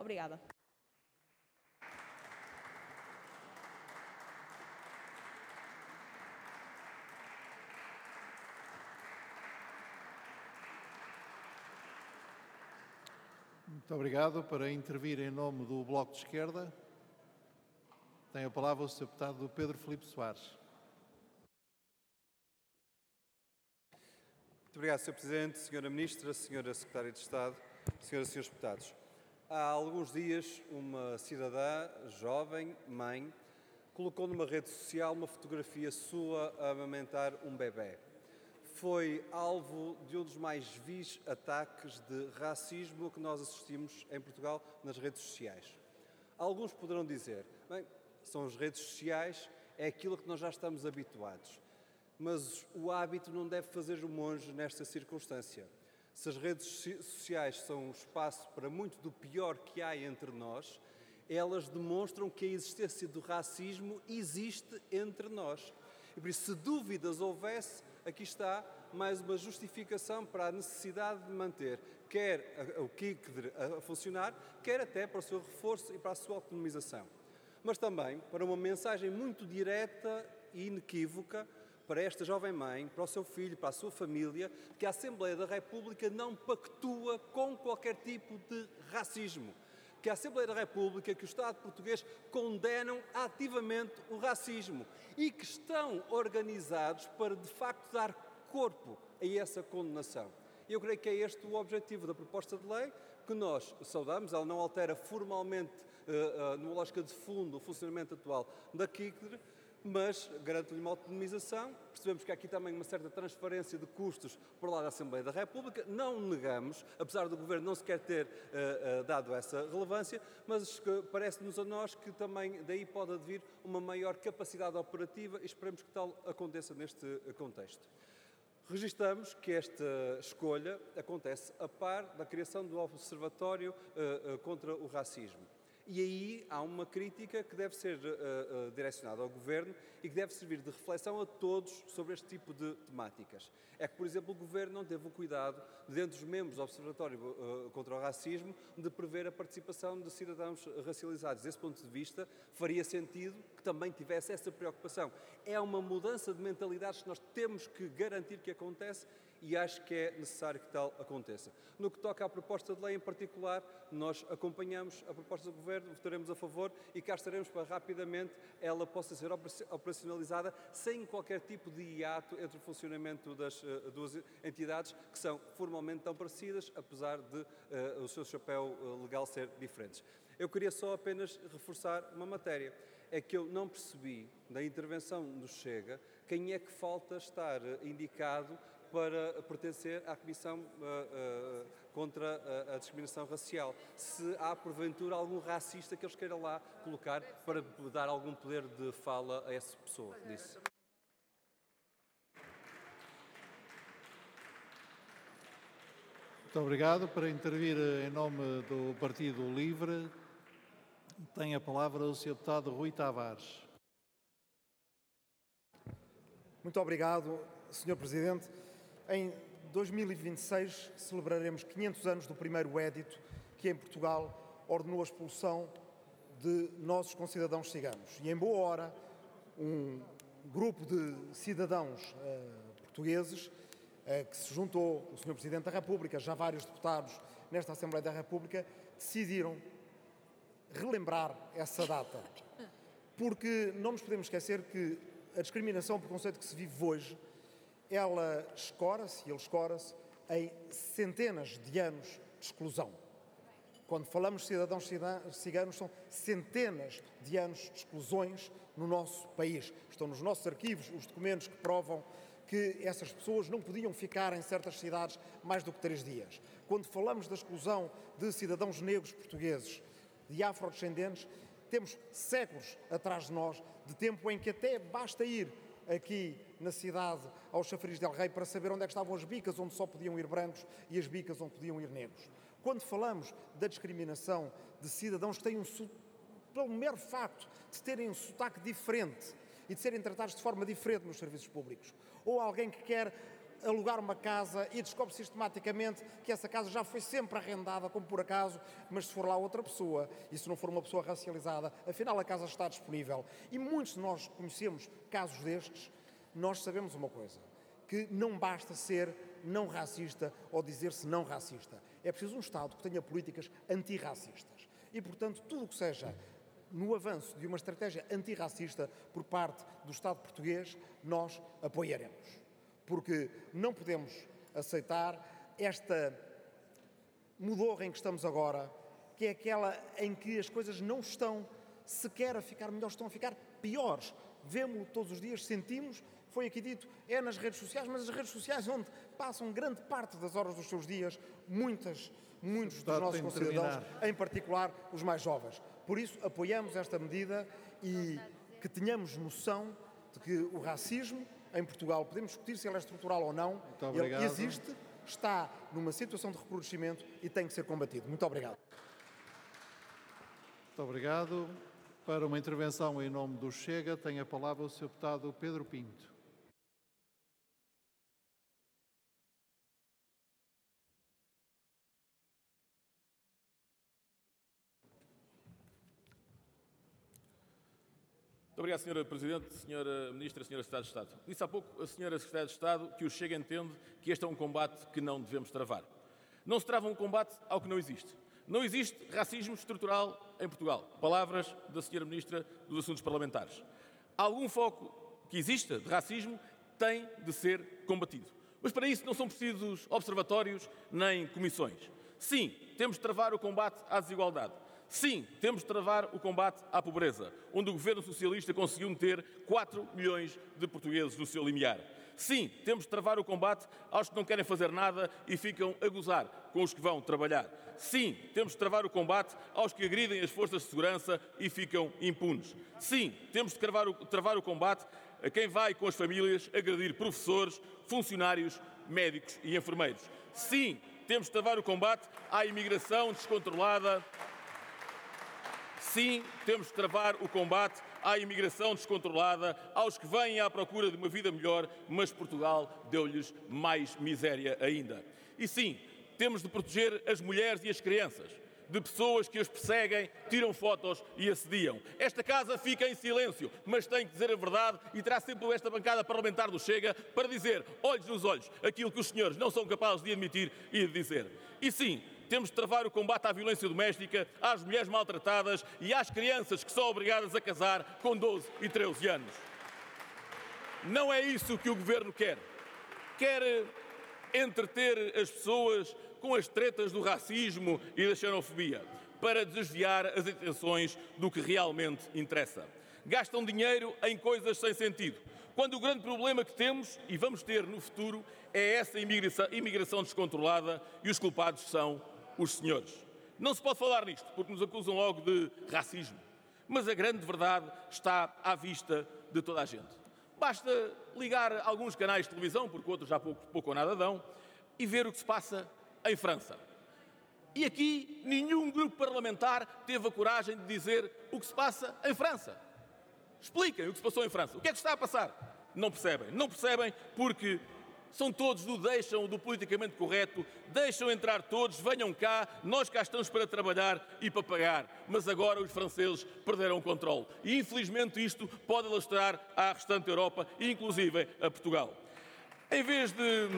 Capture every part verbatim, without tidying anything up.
Obrigada. Muito obrigado. Para intervir em nome do Bloco de Esquerda, tem a palavra o senhor Deputado Pedro Filipe Soares. Muito obrigado, senhor Presidente, senhora Ministra, senhora Secretária de Estado, senhoras e senhores deputados. Há alguns dias, uma cidadã jovem, mãe, colocou numa rede social uma fotografia sua a amamentar um bebê. Foi alvo de um dos mais vis ataques de racismo que nós assistimos em Portugal nas redes sociais. Alguns poderão dizer, bem, são as redes sociais, é aquilo que nós já estamos habituados. Mas o hábito não deve fazer o monge nesta circunstância. Se as redes sociais são um espaço para muito do pior que há entre nós, elas demonstram que a existência do racismo existe entre nós. E por isso, se dúvidas houvesse, aqui está mais uma justificação para a necessidade de manter quer o K I C D R a funcionar, quer até para o seu reforço e para a sua autonomização. Mas também para uma mensagem muito direta e inequívoca para esta jovem mãe, para o seu filho, para a sua família, que a Assembleia da República não pactua com qualquer tipo de racismo. Que a Assembleia da República, que o Estado português condenam ativamente o racismo e que estão organizados para, de facto, dar corpo a essa condenação. Eu creio que é este o objetivo da proposta de lei, que nós saudamos. Ela não altera formalmente, uh, uh, numa lógica de fundo, o funcionamento atual da K I C D R, mas garante-lhe uma autonomização. Percebemos que há aqui também uma certa transferência de custos por lá da Assembleia da República. Não negamos, apesar do Governo não sequer ter uh, uh, dado essa relevância, mas parece-nos a nós que também daí pode advir uma maior capacidade operativa e esperemos que tal aconteça neste contexto. Registamos que esta escolha acontece a par da criação do Observatório uh, uh, contra o Racismo. E aí há uma crítica que deve ser uh, uh, direcionada ao Governo e que deve servir de reflexão a todos sobre este tipo de temáticas. É que, por exemplo, o Governo não teve o cuidado, dentro dos membros do Observatório uh, contra o Racismo, de prever a participação de cidadãos racializados. Desse ponto de vista, faria sentido que também tivesse essa preocupação. É uma mudança de mentalidades que nós temos que garantir que acontece e acho que é necessário que tal aconteça. No que toca à proposta de lei em particular, nós acompanhamos a proposta do Governo, votaremos a favor e cá estaremos para rapidamente ela possa ser operacionalizada sem qualquer tipo de hiato entre o funcionamento das uh, duas entidades que são formalmente tão parecidas, apesar de uh, o seu chapéu uh, legal ser diferentes. Eu queria só apenas reforçar uma matéria. É que eu não percebi da intervenção do Chega quem é que falta estar indicado para pertencer à Comissão uh, uh, contra a, a discriminação racial. Se há, porventura, algum racista que eles queiram lá colocar para dar algum poder de fala a essa pessoa. Disse. Muito obrigado. Para intervir em nome do Partido Livre, tem a palavra o senhor Deputado Rui Tavares. Muito obrigado, senhor Presidente. Em dois mil e vinte e seis celebraremos quinhentos anos do primeiro édito que em Portugal ordenou a expulsão de nossos concidadãos ciganos. E em boa hora, um grupo de cidadãos uh, portugueses uh, que se juntou, o senhor Presidente da República, já vários deputados nesta Assembleia da República, decidiram relembrar essa data. Porque não nos podemos esquecer que a discriminação por conceito que se vive hoje, ela escora-se, ele escora-se em centenas de anos de exclusão. Quando falamos de cidadãos ciganos, são centenas de anos de exclusões no nosso país. Estão nos nossos arquivos os documentos que provam que essas pessoas não podiam ficar em certas cidades mais do que três dias. Quando falamos da exclusão de cidadãos negros portugueses, de afrodescendentes, temos séculos atrás de nós, de tempo em que até basta ir aqui na cidade ao Chafariz del Rei para saber onde é que estavam as bicas onde só podiam ir brancos e as bicas onde podiam ir negros. Quando falamos da discriminação de cidadãos que têm um pelo mero facto de terem um sotaque diferente e de serem tratados de forma diferente nos serviços públicos, ou alguém que quer alugar uma casa e descobre sistematicamente que essa casa já foi sempre arrendada, como por acaso, mas se for lá outra pessoa, e se não for uma pessoa racializada, afinal a casa está disponível. E muitos de nós conhecemos casos destes. Nós sabemos uma coisa, que não basta ser não racista ou dizer-se não racista. É preciso um Estado que tenha políticas antirracistas. E, portanto, tudo o que seja no avanço de uma estratégia antirracista por parte do Estado português, nós apoiaremos. Porque não podemos aceitar esta mudorra em que estamos agora, que é aquela em que as coisas não estão sequer a ficar melhores, estão a ficar piores. Vemo-lo todos os dias, sentimos, foi aqui dito, é nas redes sociais, mas as redes sociais onde passam grande parte das horas dos seus dias, muitas, muitos dos nossos concidadãos, em particular os mais jovens. Por isso, apoiamos esta medida e que tenhamos noção de que o racismo em Portugal, podemos discutir se ele é estrutural ou não, ele existe, está numa situação de recrudescimento e tem que ser combatido. Muito obrigado. Muito obrigado. Para uma intervenção em nome do Chega, tem a palavra o senhor deputado Pedro Pinto. Muito obrigado, senhora Presidente, senhora Ministra, senhora Secretária de Estado. Disse há pouco a senhora Secretária de Estado que o Chega entende que este é um combate que não devemos travar. Não se trava um combate ao que não existe. Não existe racismo estrutural em Portugal. Palavras da senhora Ministra dos Assuntos Parlamentares. Algum foco que exista de racismo tem de ser combatido. Mas para isso não são precisos observatórios nem comissões. Sim, temos de travar o combate à desigualdade. Sim, temos de travar o combate à pobreza, onde o governo socialista conseguiu meter quatro milhões de portugueses no seu limiar. Sim, temos de travar o combate aos que não querem fazer nada e ficam a gozar com os que vão trabalhar. Sim, temos de travar o combate aos que agridem as forças de segurança e ficam impunes. Sim, temos de travar o, travar o combate a quem vai com as famílias agredir professores, funcionários, médicos e enfermeiros. Sim, temos de travar o combate à imigração descontrolada. Sim, temos de travar o combate à imigração descontrolada, aos que vêm à procura de uma vida melhor, mas Portugal deu-lhes mais miséria ainda. E sim, temos de proteger as mulheres e as crianças de pessoas que as perseguem, tiram fotos e assediam. Esta casa fica em silêncio, mas tem que dizer a verdade e terá sempre esta bancada parlamentar do Chega para dizer, olhos nos olhos, aquilo que os senhores não são capazes de admitir e de dizer. E sim, temos de travar o combate à violência doméstica, às mulheres maltratadas e às crianças que são obrigadas a casar com doze e treze anos. Não é isso que o Governo quer. Quer entreter as pessoas com as tretas do racismo e da xenofobia, para desviar as atenções do que realmente interessa. Gastam dinheiro em coisas sem sentido, quando o grande problema que temos, e vamos ter no futuro, é essa imigração, imigração descontrolada e os culpados são os senhores. Não se pode falar nisto, porque nos acusam logo de racismo. Mas a grande verdade está à vista de toda a gente. Basta ligar alguns canais de televisão, porque outros já pouco, pouco ou nada dão, e ver o que se passa em França. E aqui nenhum grupo parlamentar teve a coragem de dizer o que se passa em França. Expliquem o que se passou em França. O que é que está a passar? Não percebem. Não percebem porque são todos do deixam, do politicamente correto, deixam entrar todos, venham cá, nós cá estamos para trabalhar e para pagar. Mas agora os franceses perderam o controle. E infelizmente isto pode alastrar à restante Europa e inclusive a Portugal. Em vez de...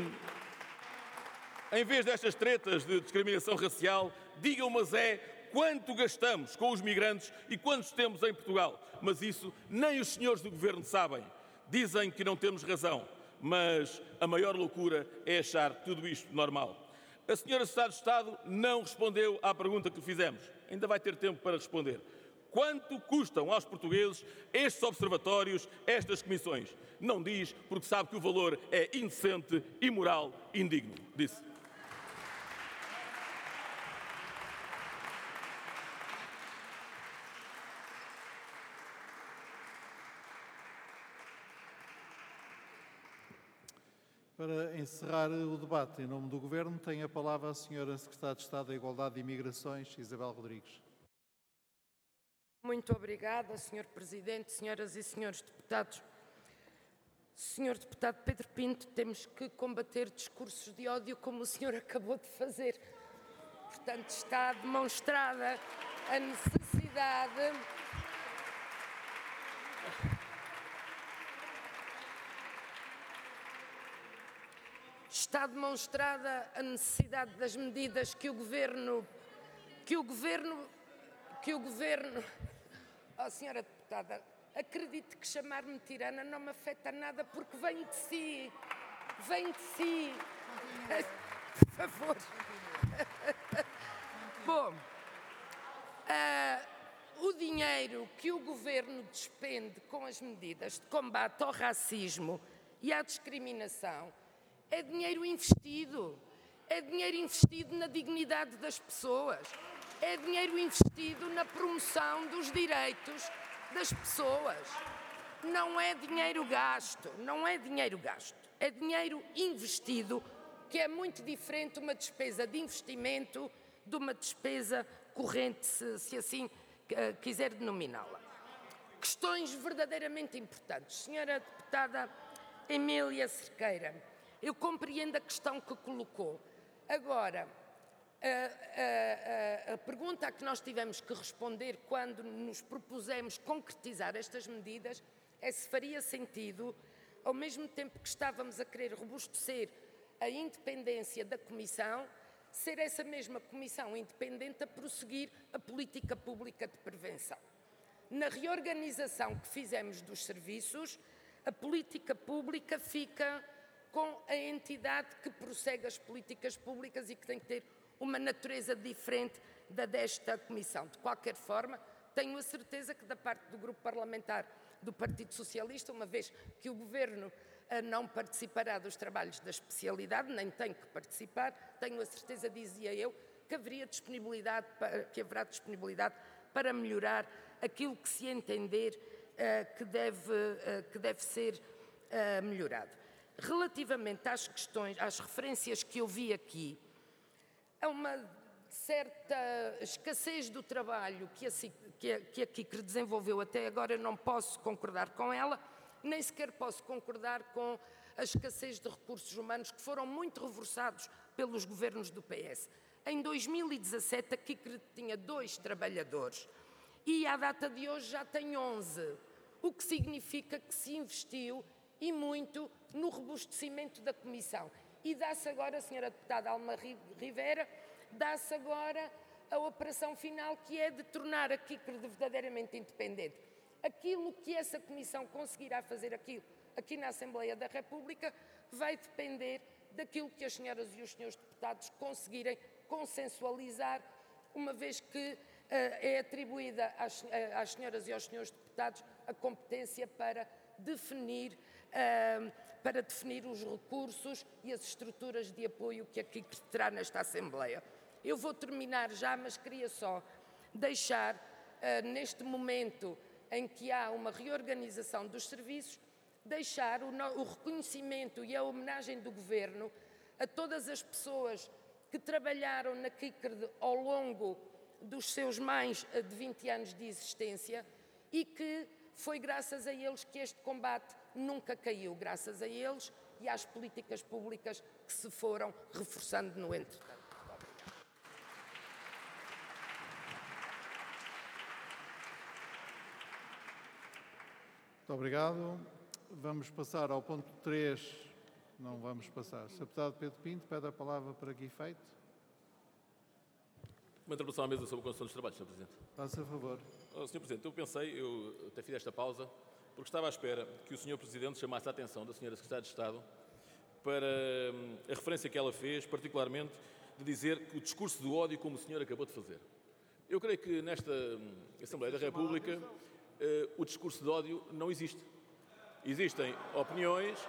Em vez destas tretas de discriminação racial, digam-me é quanto gastamos com os migrantes e quantos temos em Portugal. Mas isso nem os senhores do Governo sabem. Dizem que não temos razão, mas a maior loucura é achar tudo isto normal. A senhora Secretária de Estado não respondeu à pergunta que fizemos. Ainda vai ter tempo para responder. Quanto custam aos portugueses estes observatórios, estas comissões? Não diz, porque sabe que o valor é indecente, imoral e indigno. Disse. Para encerrar o debate, em nome do Governo, tem a palavra a senhora Secretária de Estado da Igualdade e Imigrações, Isabel Rodrigues. Muito obrigada, senhor Presidente, senhoras e senhores deputados. senhor Deputado Pedro Pinto, temos que combater discursos de ódio como o senhor acabou de fazer. Portanto, está demonstrada a necessidade está demonstrada a necessidade das medidas que o Governo que o Governo que o Governo oh, senhora Deputada, acredite que chamar-me tirana não me afeta nada porque vem de si, vem de si. Por favor. Bom, uh, o dinheiro que o Governo despende com as medidas de combate ao racismo e à discriminação é dinheiro investido, é dinheiro investido na dignidade das pessoas, é dinheiro investido na promoção dos direitos das pessoas. Não é dinheiro gasto, não é dinheiro gasto, é dinheiro investido, que é muito diferente uma despesa de investimento de uma despesa corrente, se, se assim uh, quiser denominá-la. Questões verdadeiramente importantes. Senhora Deputada Emília Cerqueira, eu compreendo a questão que colocou. Agora, a, a, a, a pergunta a que nós tivemos que responder quando nos propusemos concretizar estas medidas é se faria sentido, ao mesmo tempo que estávamos a querer robustecer a independência da Comissão, ser essa mesma Comissão independente a prosseguir a política pública de prevenção. Na reorganização que fizemos dos serviços, a política pública fica com a entidade que prossegue as políticas públicas e que tem que ter uma natureza diferente da desta Comissão. De qualquer forma, tenho a certeza que da parte do Grupo Parlamentar do Partido Socialista, uma vez que o Governo não participará dos trabalhos da especialidade, nem tem que participar, tenho a certeza, dizia eu, que haveria disponibilidade para, que haverá disponibilidade para melhorar aquilo que se entender uh, que, deve, uh, que deve ser uh, melhorado. Relativamente às questões, às referências que eu vi aqui, há uma certa escassez do trabalho que a, que a, que a C I C R desenvolveu até agora, eu não posso concordar com ela, nem sequer posso concordar com a escassez de recursos humanos que foram muito reforçados pelos governos do P S. Em dois mil e dezassete, a C I C R tinha dois trabalhadores e, à data de hoje, já tem onze, o que significa que se investiu e muito no robustecimento da Comissão. E dá-se agora, senhora Deputada Alma Rivera, dá-se agora a operação final, que é de tornar a C I C R verdadeiramente independente. Aquilo que essa Comissão conseguirá fazer aqui, aqui na Assembleia da República vai depender daquilo que as senhoras e os senhores deputados conseguirem consensualizar, uma vez que uh, é atribuída às, uh, às senhoras e aos senhores deputados a competência para definir, uh, para definir os recursos e as estruturas de apoio que a C I C R terá nesta Assembleia. Eu vou terminar já, mas queria só deixar, uh, neste momento em que há uma reorganização dos serviços, deixar o, o reconhecimento e a homenagem do Governo a todas as pessoas que trabalharam na C I C R ao longo dos seus mais de vinte anos de existência e que foi graças a eles que este combate nunca caiu, graças a eles e às políticas públicas que se foram reforçando no entretanto. Muito obrigado. Vamos passar ao ponto três. Não vamos passar. senhor Deputado Pedro Pinto, pede a palavra para que efeito. Uma intervenção à mesa sobre a condução dos trabalhos, senhor Presidente. Faça a favor. Oh, senhor Presidente, eu pensei, eu até fiz esta pausa, porque estava à espera que o senhor Presidente chamasse a atenção da senhora Secretária de Estado para hum, a referência que ela fez, particularmente de dizer que o discurso do ódio, como o senhor acabou de fazer. Eu creio que nesta hum, Assembleia da República Uh, o discurso de ódio não existe. Existem opiniões.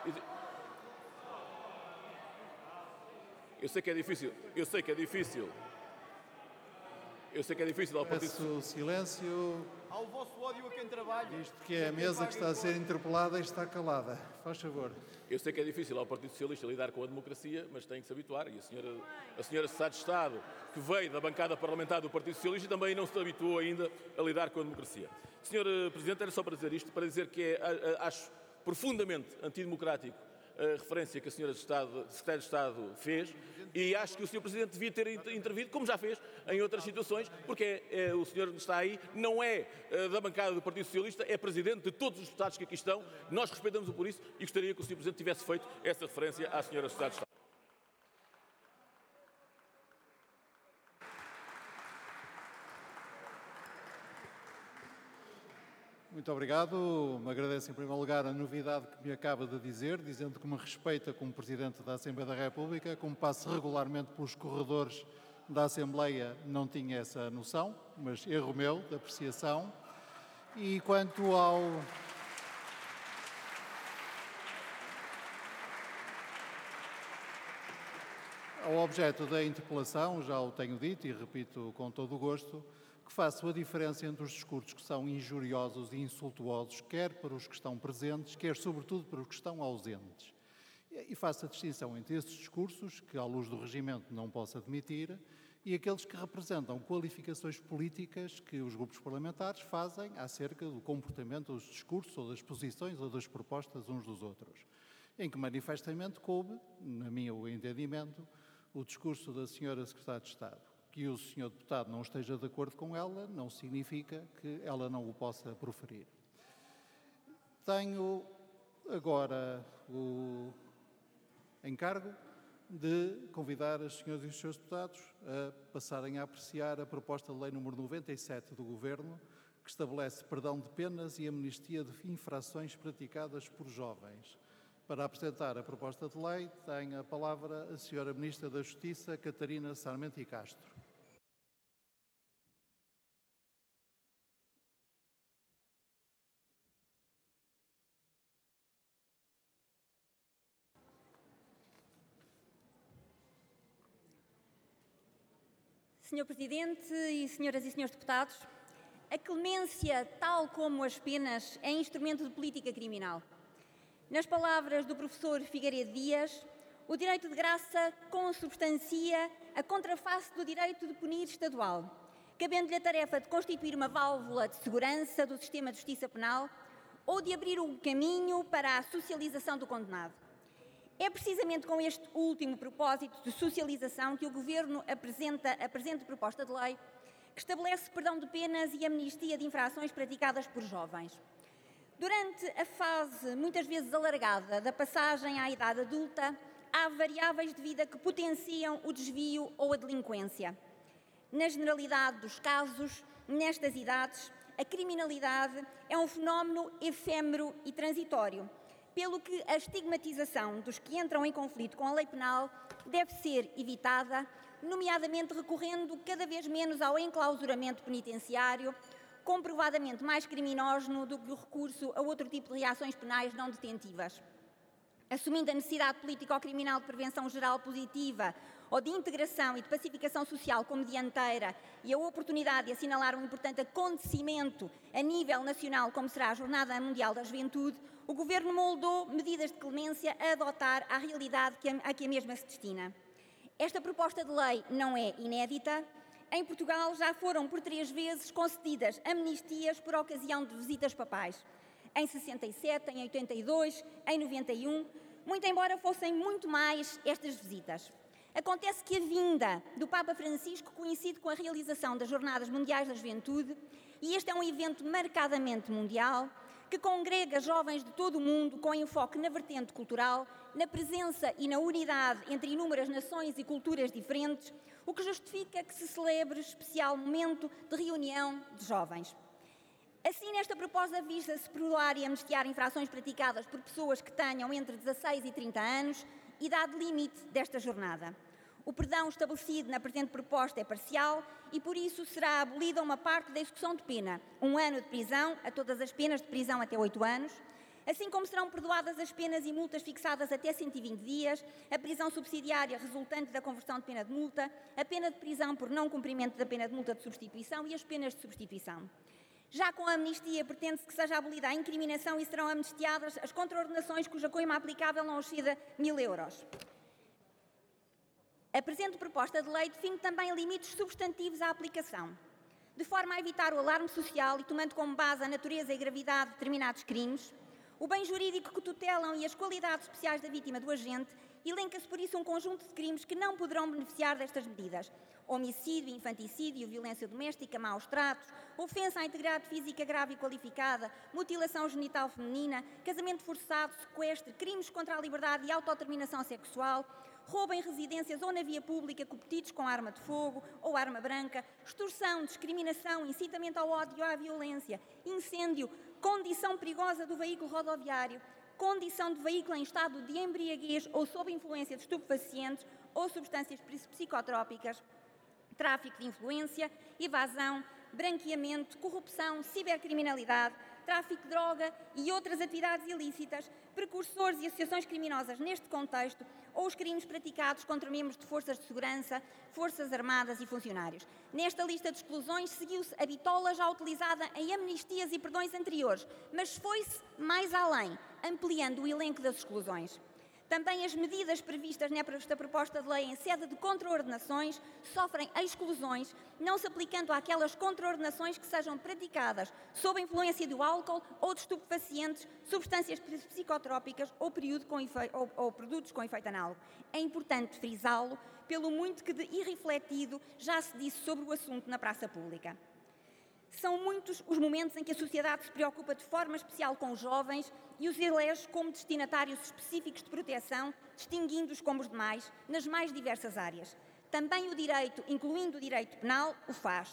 Eu sei que é difícil. Eu sei que é difícil. Eu sei que é difícil ao Partido Peço silêncio. Ao vosso ódio a quem trabalha. Visto que é a mesa que está a ser interpelada e está calada. Faz favor. Eu sei que é difícil ao Partido Socialista lidar com a democracia, mas tem que se habituar. E a senhora, a senhora Secretária de Estado, que veio da bancada parlamentar do Partido Socialista, também não se habituou ainda a lidar com a democracia. senhor Presidente, era só para dizer isto, para dizer que é, acho profundamente antidemocrático a referência que a senhora de Estado, Secretária de Estado fez, e acho que o senhor Presidente devia ter intervido, como já fez em outras situações, porque é, é, o senhor que está aí não é, é da bancada do Partido Socialista, é Presidente de todos os deputados que aqui estão. Nós respeitamos-o por isso e gostaria que o senhor Presidente tivesse feito essa referência à senhora Secretária de Estado. Muito obrigado. Me agradeço em primeiro lugar a novidade que me acaba de dizer, dizendo que me respeita como Presidente da Assembleia da República, como passo regularmente pelos corredores da Assembleia, não tinha essa noção, mas erro meu, de apreciação. E quanto ao... ao objeto da interpelação, já o tenho dito e repito com todo o gosto, que faço a diferença entre os discursos que são injuriosos e insultuosos, quer para os que estão presentes, quer sobretudo para os que estão ausentes. E faço a distinção entre esses discursos, que à luz do regimento não posso admitir, e aqueles que representam qualificações políticas que os grupos parlamentares fazem acerca do comportamento dos discursos, ou das posições, ou das propostas uns dos outros, em que manifestamente coube, na meu entendimento, o discurso da senhora Secretária de Estado. Que o senhor Deputado não esteja de acordo com ela, não significa que ela não o possa proferir. Tenho agora o encargo de convidar as senhoras e os senhores deputados a passarem a apreciar a proposta de lei número noventa e sete do Governo, que estabelece perdão de penas e amnistia de infrações praticadas por jovens. Para apresentar a proposta de lei, tem a palavra a senhora Ministra da Justiça, Catarina Sarmento e Castro. senhor Presidente e senhoras e senhores deputados, a clemência, tal como as penas, é instrumento de política criminal. Nas palavras do professor Figueiredo Dias, o direito de graça consubstancia a contraface do direito de punir estadual, cabendo-lhe a tarefa de constituir uma válvula de segurança do sistema de justiça penal ou de abrir o caminho para a socialização do condenado. É precisamente com este último propósito de socialização que o Governo apresenta a presente proposta de lei, que estabelece perdão de penas e amnistia de infrações praticadas por jovens. Durante a fase, muitas vezes alargada, da passagem à idade adulta, há variáveis de vida que potenciam o desvio ou a delinquência. Na generalidade dos casos, nestas idades, a criminalidade é um fenómeno efêmero e transitório, pelo que a estigmatização dos que entram em conflito com a lei penal deve ser evitada, nomeadamente recorrendo cada vez menos ao enclausuramento penitenciário, comprovadamente mais criminógeno do que o recurso a outro tipo de reações penais não detentivas. Assumindo a necessidade político-criminal de prevenção geral positiva ou de integração e de pacificação social como dianteira e a oportunidade de assinalar um importante acontecimento a nível nacional, como será a Jornada Mundial da Juventude, o Governo moldou medidas de clemência a adotar à realidade a que a mesma se destina. Esta proposta de lei não é inédita. Em Portugal já foram por três vezes concedidas amnistias por ocasião de visitas papais. Em sessenta e sete, em oitenta e dois, em noventa e um, muito embora fossem muito mais estas visitas. Acontece que a vinda do Papa Francisco coincide com a realização das Jornadas Mundiais da Juventude, e este é um evento marcadamente mundial, que congrega jovens de todo o mundo com enfoque na vertente cultural, na presença e na unidade entre inúmeras nações e culturas diferentes, o que justifica que se celebre especial momento de reunião de jovens. Assim, nesta proposta visa-se perdoar e amnistiar infrações praticadas por pessoas que tenham entre dezasseis e trinta anos, idade limite desta jornada. O perdão estabelecido na presente proposta é parcial e, por isso, será abolida uma parte da execução de pena, um ano de prisão a todas as penas de prisão até oito anos, assim como serão perdoadas as penas e multas fixadas até cento e vinte dias, a prisão subsidiária resultante da conversão de pena de multa, a pena de prisão por não cumprimento da pena de multa de substituição e as penas de substituição. Já com a amnistia, pretende-se que seja abolida a incriminação e serão amnistiadas as contraordenações cuja coima aplicável não exceda mil euros. A presente proposta de lei define também limites substantivos à aplicação, de forma a evitar o alarme social e tomando como base a natureza e gravidade de determinados crimes. O bem jurídico que tutelam e as qualidades especiais da vítima do agente, elenca-se por isso um conjunto de crimes que não poderão beneficiar destas medidas. Homicídio, infanticídio, violência doméstica, maus tratos, ofensa à integridade física grave e qualificada, mutilação genital feminina, casamento forçado, sequestro, crimes contra a liberdade e autodeterminação sexual, roubo em residências ou na via pública cometidos com arma de fogo ou arma branca, extorsão, discriminação, incitamento ao ódio e à violência, incêndio, condição perigosa do veículo rodoviário, condição de veículo em estado de embriaguez ou sob influência de estupefacientes ou substâncias psicotrópicas, tráfico de influência, evasão, branqueamento, corrupção, cibercriminalidade, tráfico de droga e outras atividades ilícitas, precursores e associações criminosas neste contexto, ou os crimes praticados contra membros de forças de segurança, forças armadas e funcionários. Nesta lista de exclusões seguiu-se a bitola já utilizada em amnistias e perdões anteriores, mas foi-se mais além, ampliando o elenco das exclusões. Também as medidas previstas nesta proposta de lei em sede de contraordenações sofrem exclusões, não se aplicando àquelas contraordenações que sejam praticadas sob a influência do álcool ou de estupefacientes, substâncias psicotrópicas ou, período com efe... ou, ou produtos com efeito análogo. É importante frisá-lo, pelo muito que de irrefletido já se disse sobre o assunto na praça pública. São muitos os momentos em que a sociedade se preocupa de forma especial com os jovens e os elege como destinatários específicos de proteção, distinguindo-os como os demais, nas mais diversas áreas. Também o direito, incluindo o direito penal, o faz.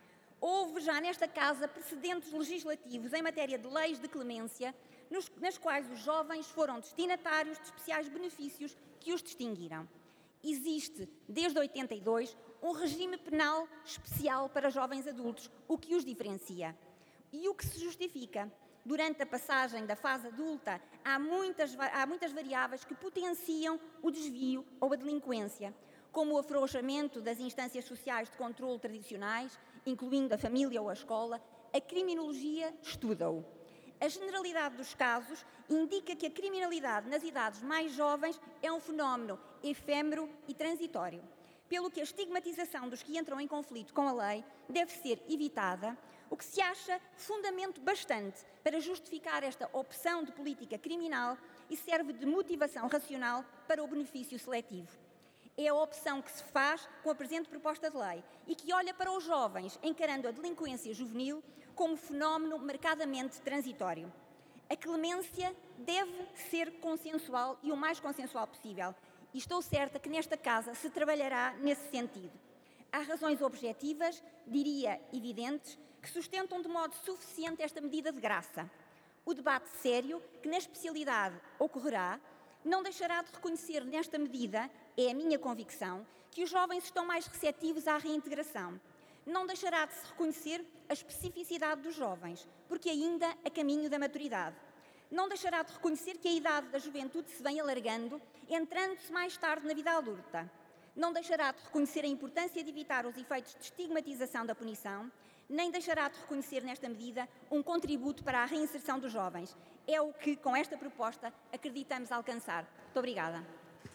Houve já nesta Casa precedentes legislativos em matéria de leis de clemência, nos, nas quais os jovens foram destinatários de especiais benefícios que os distinguiram. Existe, desde oitenta e dois, um regime penal especial para jovens adultos, o que os diferencia. E o que se justifica? Durante a passagem da fase adulta, há muitas, há muitas variáveis que potenciam o desvio ou a delinquência, como o afrouxamento das instâncias sociais de controle tradicionais, incluindo a família ou a escola. A criminologia estuda-o. A generalidade dos casos indica que a criminalidade nas idades mais jovens é um fenómeno efêmero e transitório, pelo que a estigmatização dos que entram em conflito com a lei deve ser evitada, o que se acha fundamento bastante para justificar esta opção de política criminal e serve de motivação racional para o benefício seletivo. É a opção que se faz com a presente proposta de lei e que olha para os jovens encarando a delinquência juvenil como fenómeno marcadamente transitório. A clemência deve ser consensual e o mais consensual possível. E estou certa que nesta Casa se trabalhará nesse sentido. Há razões objetivas, diria evidentes, que sustentam de modo suficiente esta medida de graça. O debate sério, que na especialidade ocorrerá, não deixará de reconhecer nesta medida, é a minha convicção, que os jovens estão mais receptivos à reintegração. Não deixará de se reconhecer a especificidade dos jovens, porque ainda a caminho da maturidade. Não deixará de reconhecer que a idade da juventude se vem alargando, entrando-se mais tarde na vida adulta. Não deixará de reconhecer a importância de evitar os efeitos de estigmatização da punição, nem deixará de reconhecer nesta medida um contributo para a reinserção dos jovens. É o que, com esta proposta, acreditamos alcançar. Muito obrigada.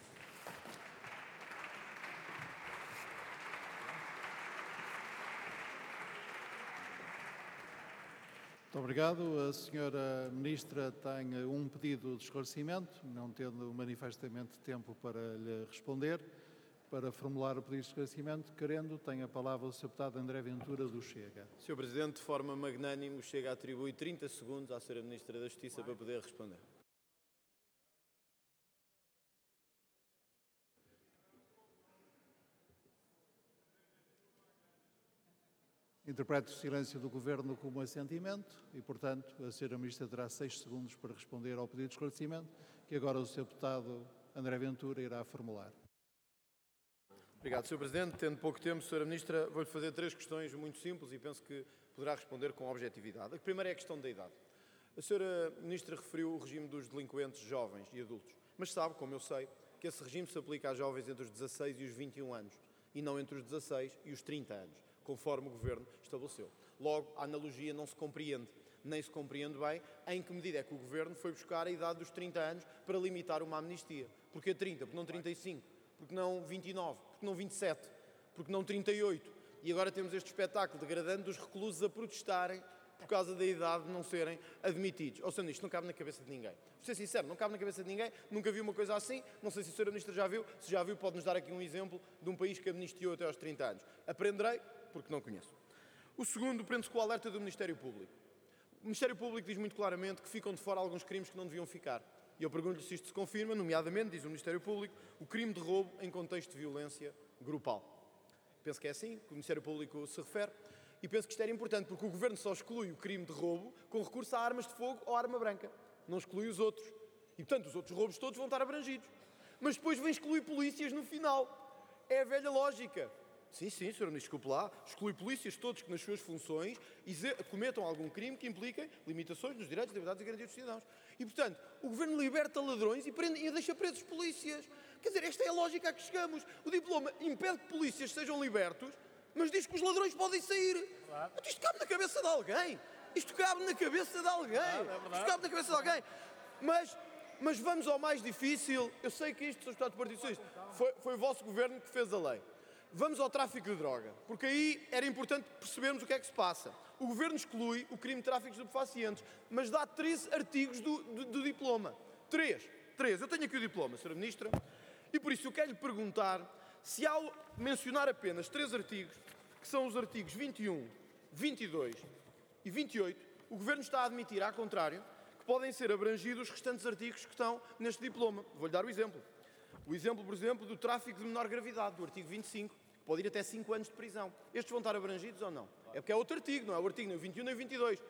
Muito obrigado. A senhora Ministra tem um pedido de esclarecimento, não tendo manifestamente tempo para lhe responder. Para formular o pedido de esclarecimento, querendo, tem a palavra o senhor Deputado André Ventura, do Chega. senhor Presidente, de forma magnânime, o Chega atribui trinta segundos à senhora Ministra da Justiça para poder responder. Interpreto o silêncio do Governo como assentimento e, portanto, a senhora Ministra terá seis segundos para responder ao pedido de esclarecimento, que agora o senhor Deputado André Ventura irá formular. Obrigado, senhor Presidente. Tendo pouco tempo, senhora Ministra, vou-lhe fazer três questões muito simples e penso que poderá responder com objetividade. A primeira é a questão da idade. A senhora Ministra referiu o regime dos delinquentes jovens e adultos, mas sabe, como eu sei, que esse regime se aplica a jovens entre os dezasseis e os vinte e um anos, e não entre os dezasseis e os trinta anos, conforme o Governo estabeleceu. Logo, a analogia não se compreende, nem se compreende bem em que medida é que o Governo foi buscar a idade dos trinta anos para limitar uma amnistia. Porquê trinta? Porque não trinta e cinco? Porque não vinte e nove? Porque não vinte e sete? Porque não trinta e oito? E agora temos este espetáculo degradante dos reclusos a protestarem por causa da idade não serem admitidos. Ou seja, isto não cabe na cabeça de ninguém. Vou ser sincero, não cabe na cabeça de ninguém, nunca vi uma coisa assim, não sei se a senhora Ministra já viu, se já viu pode-nos dar aqui um exemplo de um país que amnistiou até aos trinta anos. Aprenderei, porque não conheço. O segundo prende-se com o alerta do Ministério Público. O Ministério Público diz muito claramente que ficam de fora alguns crimes que não deviam ficar. E eu pergunto-lhe se isto se confirma, nomeadamente, diz o Ministério Público, o crime de roubo em contexto de violência grupal. Penso que é assim que o Ministério Público se refere e penso que isto era importante porque o Governo só exclui o crime de roubo com recurso a armas de fogo ou arma branca. Não exclui os outros. E, portanto, os outros roubos todos vão estar abrangidos. Mas depois vem excluir polícias no final. É a velha lógica. Sim, sim, senhor Ministro, desculpe lá, exclui polícias todos que nas suas funções cometam algum crime que impliquem limitações nos direitos, liberdades e garantias dos cidadãos. E, portanto, o Governo liberta ladrões e, prende, e deixa presos polícias. Quer dizer, esta é a lógica a que chegamos. O diploma impede que polícias sejam libertos, mas diz que os ladrões podem sair. Claro. Isto cabe na cabeça de alguém. Isto cabe na cabeça de alguém. Claro, é isto cabe na cabeça de alguém. Mas, mas vamos ao mais difícil. Eu sei que isto, senhor Deputado do Partido Socialista, foi, foi o vosso Governo que fez a lei. Vamos ao tráfico de droga, porque aí era importante percebermos o que é que se passa. O Governo exclui o crime de tráfico de estupefacientes, mas dá treze artigos do, do, do diploma. Três. Três. Eu tenho aqui o diploma, senhora Ministra, e por isso eu quero lhe perguntar se ao mencionar apenas três artigos, que são os artigos vinte e um, vinte e dois e vinte e oito, o Governo está a admitir, ao contrário, que podem ser abrangidos os restantes artigos que estão neste diploma. Vou-lhe dar o exemplo. O exemplo, por exemplo, do tráfico de menor gravidade, do artigo vinte e cinco, que pode ir até cinco anos de prisão. Estes vão estar abrangidos ou não? É porque é outro artigo, não é o artigo nem o vinte e um nem o vinte e dois.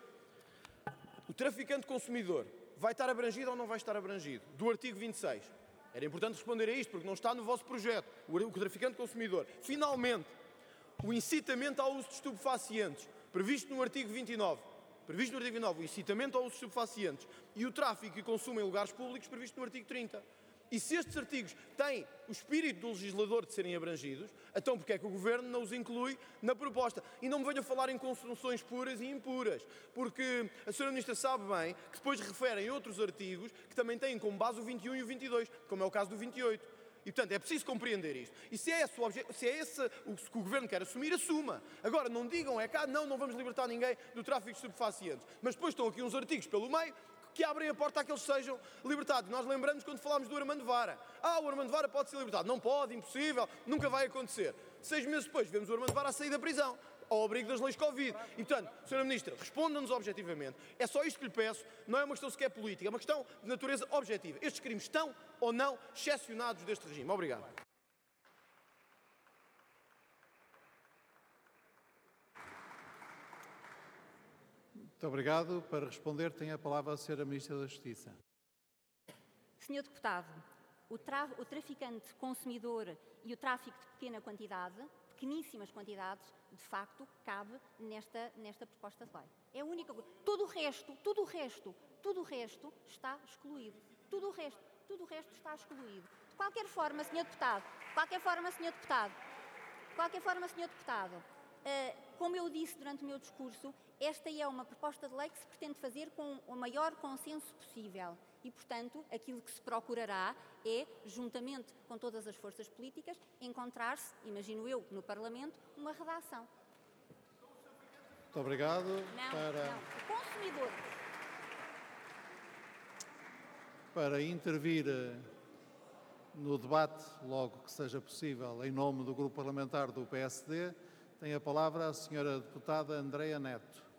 O traficante consumidor vai estar abrangido ou não vai estar abrangido? Do artigo vinte e seis. Era importante responder a isto, porque não está no vosso projeto. O traficante consumidor. Finalmente, o incitamento ao uso de estupefacientes, previsto no artigo vinte e nove. Previsto no artigo vinte e nove, o incitamento ao uso de estupefacientes e o tráfico e consumo em lugares públicos, previsto no artigo trinta. E se estes artigos têm o espírito do legislador de serem abrangidos, então porque é que o Governo não os inclui na proposta? E não me venham falar em construções puras e impuras, porque a senhora Ministra sabe bem que depois referem outros artigos que também têm como base o vinte e um e o vinte e dois, como é o caso do vinte e oito. E, portanto, é preciso compreender isto. E se é esse o, obje- se é esse o que o Governo quer assumir, assuma. Agora, não digam, é cá, não, não vamos libertar ninguém do tráfico de estupefacientes. Mas depois estão aqui uns artigos pelo meio que abrem a porta a que eles sejam libertados. Nós lembramos quando falámos do Armando Vara. Ah, o Armando Vara pode ser libertado. Não pode, impossível, nunca vai acontecer. Seis meses depois, vemos o Armando Vara a sair da prisão, ao abrigo das leis Covid. E, portanto, senhora Ministra, responda-nos objetivamente. É só isto que lhe peço, não é uma questão sequer política, é uma questão de natureza objetiva. Estes crimes estão ou não excepcionados deste regime? Obrigado. Muito obrigado. Para responder, tem a palavra a senhora Ministra da Justiça. senhor Deputado, o, tra o traficante consumidor e o tráfico de pequena quantidade, pequeníssimas quantidades, de facto, cabe nesta, nesta proposta de lei. É a única coisa. Todo o resto, todo o resto, todo o resto está excluído. Tudo o resto, tudo o resto está excluído. De qualquer forma, senhor Deputado, de qualquer forma, senhor Deputado, de qualquer forma, senhor Deputado, uh, como eu disse durante o meu discurso, esta é uma proposta de lei que se pretende fazer com o maior consenso possível e, portanto, aquilo que se procurará é, juntamente com todas as forças políticas, encontrar-se, imagino eu, no Parlamento, uma redação. Muito obrigado. Não, para... não. O consumidor. Para intervir no debate, logo que seja possível, em nome do Grupo Parlamentar do P S D, tem a palavra a senhora Deputada Andreia Neto.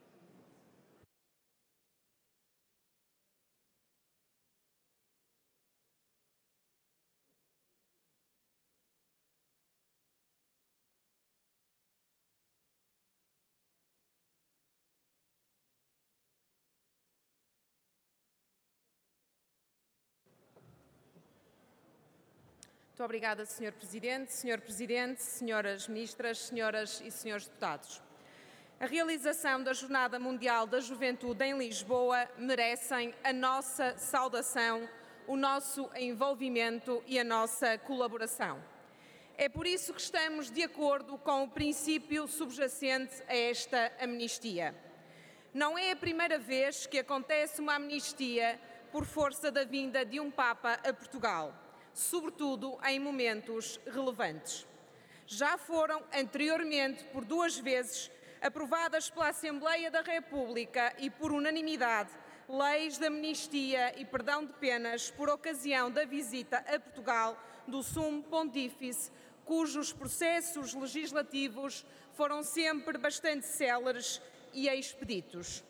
Muito obrigada, senhor Presidente. senhor Presidente, senhoras Ministras, senhoras e senhores Deputados. A realização da Jornada Mundial da Juventude em Lisboa merecem a nossa saudação, o nosso envolvimento e a nossa colaboração. É por isso que estamos de acordo com o princípio subjacente a esta amnistia. Não é a primeira vez que acontece uma amnistia por força da vinda de um Papa a Portugal, sobretudo em momentos relevantes. Já foram anteriormente por duas vezes aprovadas pela Assembleia da República e por unanimidade, leis de amnistia e perdão de penas por ocasião da visita a Portugal do Sumo Pontífice, cujos processos legislativos foram sempre bastante céleres e expeditos.